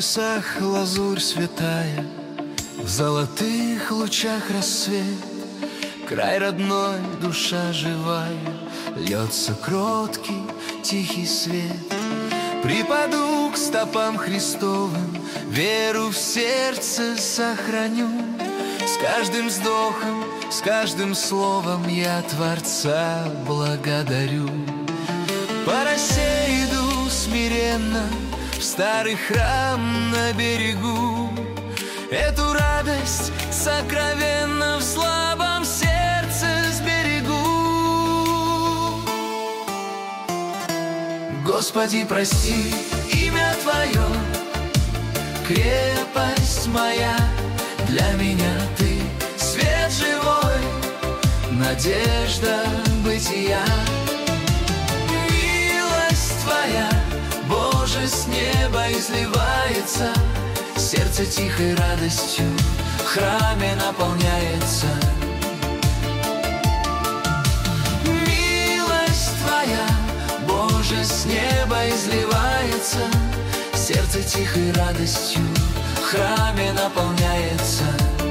небесах лазурь святая, в золотых лучах рассвет. Край родной, душа живая, льется кроткий, тихий свет. Припаду к стопам Христовым, веру в сердце сохраню. С каждым вздохом, с каждым словом я Творца благодарю. По росе иду смиренно, в старый храм на берегу. Эту радость сокровенно в слабом сердце сберегу. Господи, прости, имя Твое, крепость моя. Для меня Ты свет живой, надежда бытия. Милость Твоя, Боже, с неба изливается, сердце тихой радостью в храме наполняется. Милость Твоя, Боже, с неба изливается, сердце тихой радостью в храме наполняется.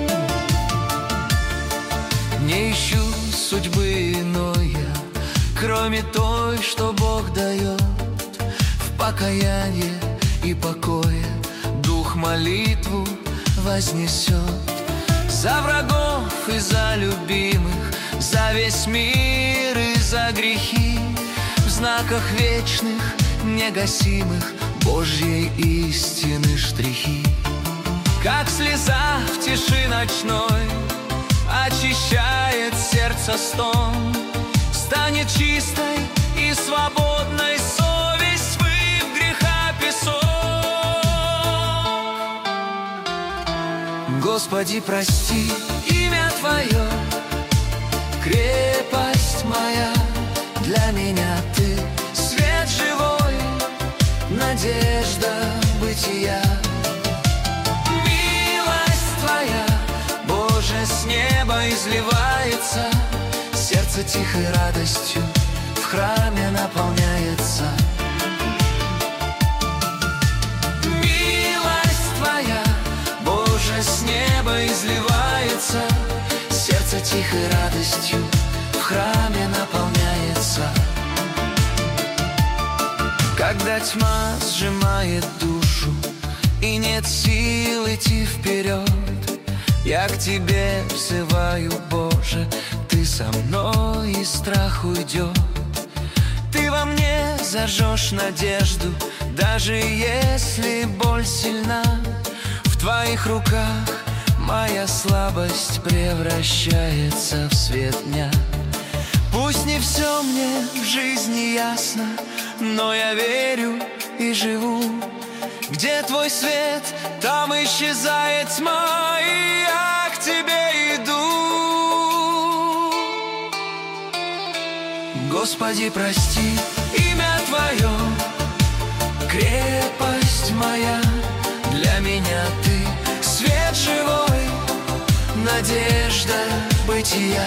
Не ищу судьбы иной я, кроме той, что Бог дает. В покаянии и покое дух молитву вознесет. За врагов и за любимых, за весь мир и за грехи. В знаках вечных, негасимых, Божьей истины штрихи. Как слеза в тиши ночной очищает сердце стон, станет чистой и свободной совесть, смыв греха песок. Господи, прости, имя Твое, крепость моя. Для меня Ты свет живой, надежда бытия. Милость Твоя, Боже, с неба изливается, сердце тихой радостью в храме наполняется. Милость Твоя, Боже, с неба изливается, сердце тихой радостью в храме наполняется. Когда тьма сжимает душу и нет сил идти вперед, я к Тебе взываю, Боже, Ты со мной, и страх уйдет. Ты во мне зажжешь надежду, даже если боль сильна. В Твоих руках моя слабость превращается в свет дня. Пусть не все мне в жизни ясно, но я верю и живу. Где Твой свет, там исчезает тьма, и я к Тебе иду. Господи, прости, имя Твое, крепость моя. Для меня Ты свет живой, надежда бытия.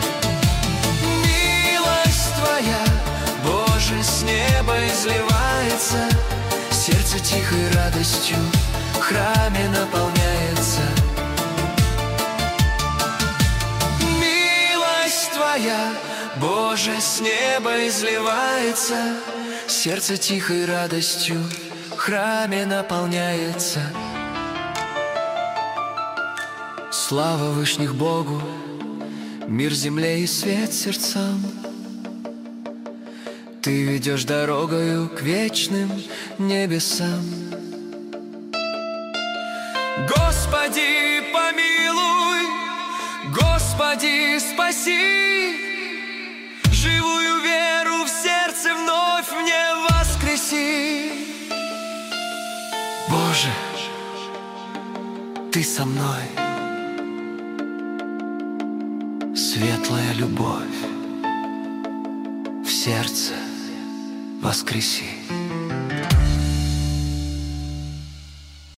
Милость Твоя, Боже, с неба изливается, сердце тихой радостью в храме наполняется. Милость Твоя, Боже, с неба изливается, сердце тихой радостью в храме наполняется. Слава вышних Богу, мир земле и свет сердцам. Ты ведешь дорогою к вечным небесам. Господи, помилуй, Господи, спаси, живую веру в сердце вновь мне воскреси. Боже, Ты со мной, светлая любовь в сердце воскреси.